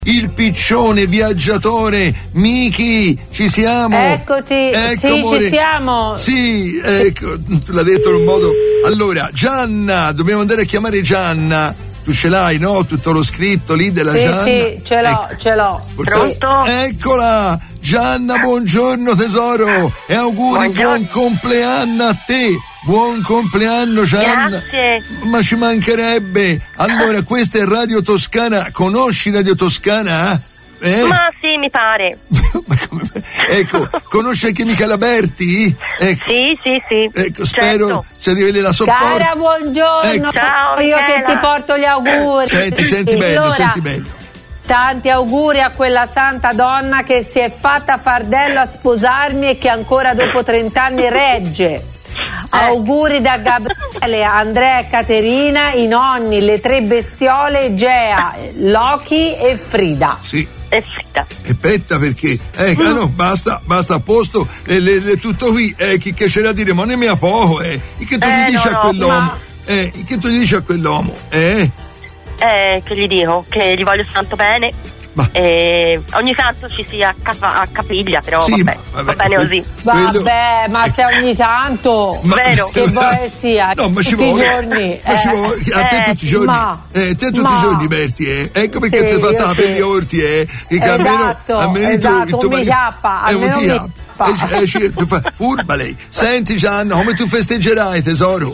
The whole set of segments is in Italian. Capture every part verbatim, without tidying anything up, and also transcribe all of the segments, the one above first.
il piccione viaggiatore Miki, ci siamo? Eccoti, ecco, sì, amore. ci siamo. Sì, ecco, tu l'hai detto in un modo. Allora, Gianna, dobbiamo andare a chiamare Gianna. Tu ce l'hai, no? Tutto lo scritto lì della sì, Gianna? Sì, ce l'ho, ecco. ce l'ho. Pronto? Eccola! Gianna, buongiorno tesoro e auguri, buongiorno. Buon compleanno a te. Buon compleanno Gianna. Grazie. Ma ci mancherebbe. Allora, questa è Radio Toscana. Conosci Radio Toscana? Eh? Ma sì, mi pare. Ecco, conosci anche Michela Berti? Ecco. Sì, sì, sì. Ecco, spero certo. se di la sopporta. Cara, buongiorno. Ecco. Ciao, io Michela. che ti porto gli auguri. Senti, senti meglio, allora, senti meglio. Tanti auguri a quella santa donna che si è fatta fardello a sposarmi e che ancora dopo trent'anni regge. Auguri da Gabriele, Andrea e Caterina, i nonni, le tre bestiole Gea, Loki e Frida. Sì. E Frida. E petta perché eh, mm. no, basta, basta a posto, le, le, le, tutto qui, eh, chi che c'è da dire, ma ne mia poco, eh. Che tu eh, gli dici no, a quell'uomo? Ma... Eh, che tu gli dici a quell'uomo? Eh? Eh, che gli dico? Che gli voglio tanto bene. Ma... Eh, ogni tanto ci si accapa- accapiglia, però sì, vabbè, vabbè, va bene così. Quello... Vabbè, ma se ogni tanto ma... vero che vuoi sia no, ma ci tutti vuole. i giorni Ma eh. ci vuole. A te Eh, tutti i giorni ma... eh, te tutti ma... i giorni Berti, eh. Ecco perché sì, ti sei fatta la sì. per gli orti, eh. Che esatto, almeno, almeno esatto, tu, tu un mi chiappa, eh, un almeno ti mi chiappa. Eh, eh, tu fa... furba lei. Senti Gianna, come tu festeggerai tesoro?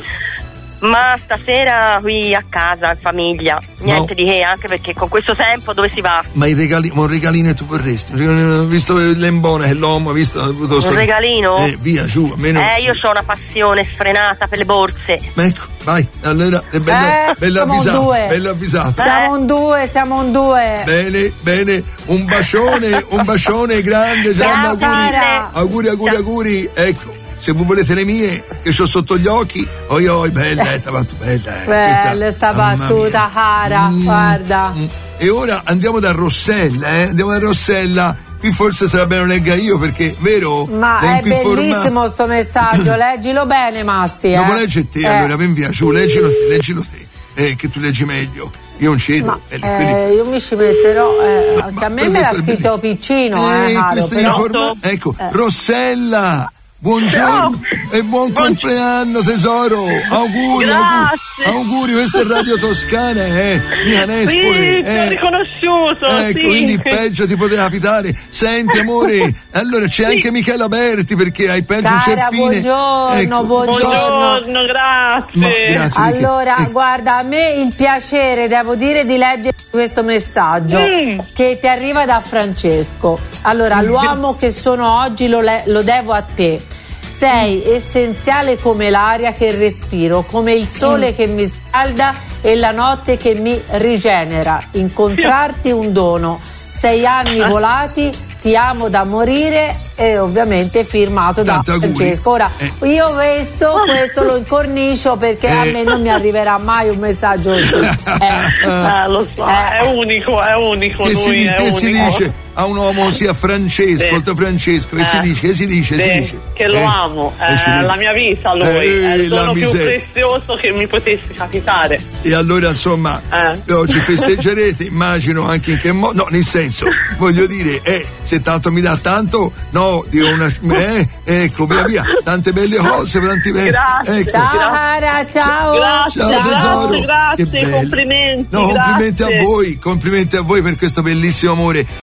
Ma stasera qui a casa, in famiglia, niente no. di che, anche perché con questo tempo dove si va? Ma i regali, ma un regalino tu vorresti? Visto l'embone che l'uomo ha visto. Un sto... regalino? Eh, via, giù, almeno. Eh, io ho una passione sfrenata per le borse. Ma ecco, vai, allora è bella, eh, bella avvisata, bella avvisata. Siamo un due, siamo un due. Bene, bene, un bacione, un bacione grande, Gianna, auguri, cara. auguri, auguri, Ciao. auguri, ecco. Se voi volete le mie, che ho sotto gli occhi, oi oi, bella, è bella, eh. Bella sta battuta, cara, mm, guarda. Mm. E ora andiamo da Rossella, eh? Andiamo da Rossella. Qui forse sarà bene legga io perché, vero? Ma è bellissimo forma... sto messaggio, leggilo bene, Masti. Lo eh? vuoi leggere te, eh. allora, ven via, giù, leggilo te, leggilo te, eh, che tu leggi meglio. Io non cedo. Ma, eh, quelli... io mi ci metterò, eh, no, anche a me me l'ha scritto piccino, eh, eh caro, però... informa... Ecco, eh. Rossella. Buongiorno e buon compleanno tesoro, auguri, auguri, auguri, questa è Radio Toscana, eh, mia Nespole, sì, ti ho eh. riconosciuto, ecco, sì. Quindi peggio ti poteva capitare. Senti amore, allora c'è sì. anche Michela Berti perché hai peggio un Cara, ceffine. buongiorno, ecco, buongiorno, buongiorno, grazie. Ma, grazie allora, che... guarda, a me il piacere, devo dire, di leggere questo messaggio mm. che ti arriva da Francesco. Allora, l'uomo che sono oggi lo, le- lo devo a te. Sei essenziale come l'aria che respiro, come il sole che mi scalda e la notte che mi rigenera. Incontrarti un dono. Sei anni volati, ti amo da morire e ovviamente firmato da Francesco. Ora, eh. io questo, questo lo incornicio perché eh. a me non mi arriverà mai un messaggio così. Eh. Eh, lo so, eh. è unico, è unico. Che lui si, è che unico. si dice? A un uomo sia Francesco, sì. Francesco, che eh. si dice, che si dice, sì. si dice. Che lo eh. amo, è eh, la mia vita lui, eh, è il dono più miseria. prezioso che mi potesse capitare. E allora insomma, eh. oggi festeggerete, immagino anche in che modo, no, nel senso, voglio dire, eh, se tanto mi dà tanto, no, di una, eh, ecco, via via, tante belle cose, tanti belli. Grazie. Ecco. Ciao cara, ciao. Grazie, ciao tesoro. grazie, grazie, complimenti. No, grazie. complimenti a voi, complimenti a voi per questo bellissimo amore.